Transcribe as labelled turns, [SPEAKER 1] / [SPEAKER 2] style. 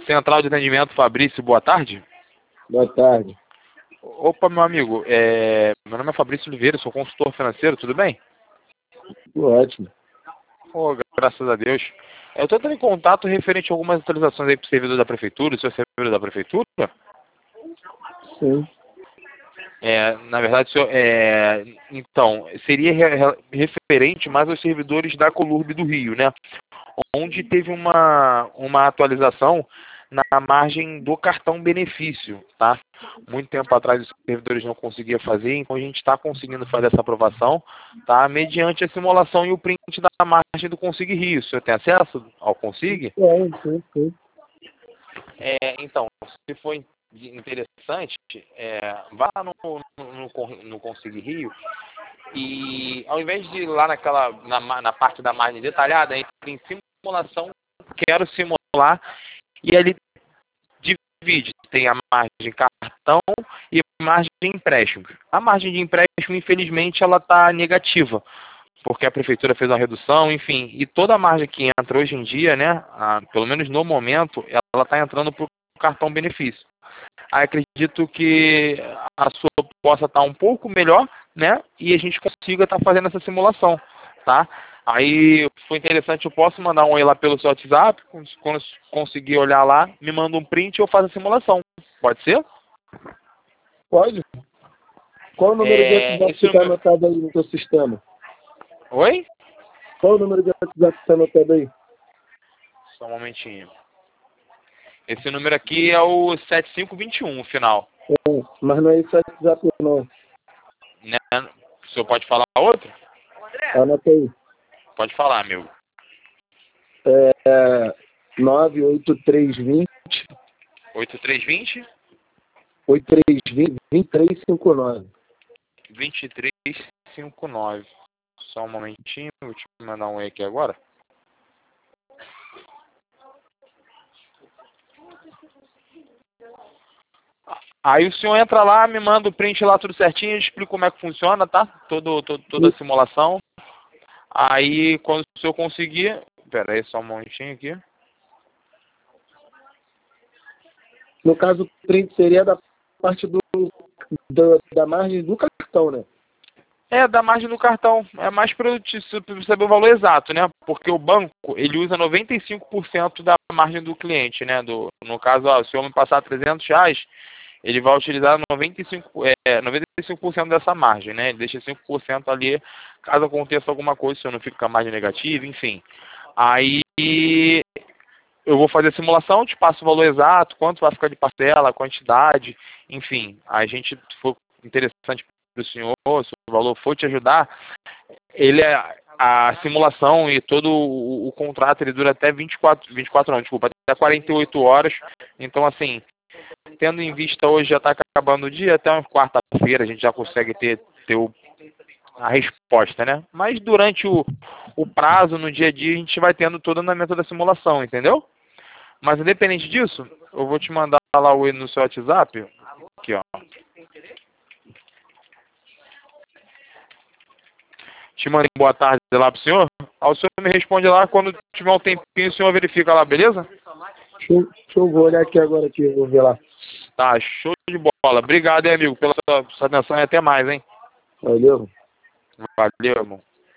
[SPEAKER 1] Central de Atendimento Fabrício, boa tarde.
[SPEAKER 2] Boa tarde.
[SPEAKER 1] Opa, meu amigo, meu nome é Fabrício Oliveira, sou consultor financeiro, tudo bem?
[SPEAKER 2] Tudo ótimo.
[SPEAKER 1] Oh, graças a Deus. Eu estou entrando em contato referente a algumas atualizações aí para o servidor da Prefeitura, o seu servidor da Prefeitura.
[SPEAKER 2] Sim.
[SPEAKER 1] Na verdade, então, seria referente mais aos servidores da Colurb do Rio, né? Onde teve uma atualização na margem do cartão benefício, tá? Muito tempo atrás os servidores não conseguiam fazer, então a gente está conseguindo fazer essa aprovação, tá? Mediante a simulação e o print da margem do Consig Rio. O senhor tem acesso ao Consig?
[SPEAKER 2] Sim.
[SPEAKER 1] Então, se for interessante, vá lá no Consig Rio e ao invés de ir lá na parte da margem detalhada, entre em simulação, quero simular, e ali divide, tem a margem cartão e margem de empréstimo. A margem de empréstimo, infelizmente, ela está negativa, porque a prefeitura fez uma redução, enfim, e toda a margem que entra hoje em dia, né, pelo menos no momento, ela está entrando para o cartão benefício. Aí acredito que a sua possa estar um pouco melhor, né, e a gente consiga estar fazendo essa simulação, tá? Aí foi interessante, eu posso mandar um oi lá pelo seu WhatsApp, quando conseguir olhar lá, me manda um print e eu faço a simulação. Pode ser?
[SPEAKER 2] Pode. Qual o número de WhatsApp que está anotado aí no seu sistema?
[SPEAKER 1] Oi?
[SPEAKER 2] Qual o número de WhatsApp que está anotado aí?
[SPEAKER 1] Só um momentinho. Esse número aqui é o 7521, o final.
[SPEAKER 2] Mas não é esse WhatsApp não.
[SPEAKER 1] Né? O senhor pode falar outro?
[SPEAKER 2] Anota aí.
[SPEAKER 1] Pode falar, amigo.
[SPEAKER 2] 98320
[SPEAKER 1] 8320
[SPEAKER 2] 2359.
[SPEAKER 1] 2359. Só um momentinho, vou te mandar um oi aqui agora. Aí o senhor entra lá, me manda o print lá tudo certinho, eu explico como é que funciona, tá? Toda a simulação. Aí quando o senhor conseguir... Pera aí, só um momentinho aqui.
[SPEAKER 2] No caso, o print seria da parte da margem do cartão, né?
[SPEAKER 1] Da margem do cartão. É mais para eu saber o valor exato, né? Porque o banco, ele usa 95% da margem do cliente, né? No caso, se o senhor me passar R$300, ele vai utilizar 95% dessa margem, né? Ele deixa 5% ali, caso aconteça alguma coisa, o senhor não fica com a margem negativa, enfim. Aí eu vou fazer a simulação, te passo o valor exato, quanto vai ficar de parcela, a quantidade, enfim. A gente, se for interessante para o senhor, se o valor for te ajudar, a simulação e todo o contrato, ele dura até 24 não, desculpa, até 48 horas. Então, assim, tendo em vista hoje já está acabando o dia, até uma quarta-feira a gente já consegue ter a resposta, né? Mas durante o prazo, no dia a dia, a gente vai tendo todo o andamento da simulação, entendeu? Mas independente disso, eu vou te mandar lá o no seu WhatsApp. Aqui, ó. Te mandei boa tarde lá pro senhor. Aí o senhor me responde lá, quando tiver um tempinho, o senhor verifica lá, beleza?
[SPEAKER 2] Deixa eu vou olhar aqui agora, vou ver lá.
[SPEAKER 1] Tá, show de bola. Obrigado, hein, amigo, pela sua atenção e até mais, hein?
[SPEAKER 2] Valeu.
[SPEAKER 1] Valeu, irmão.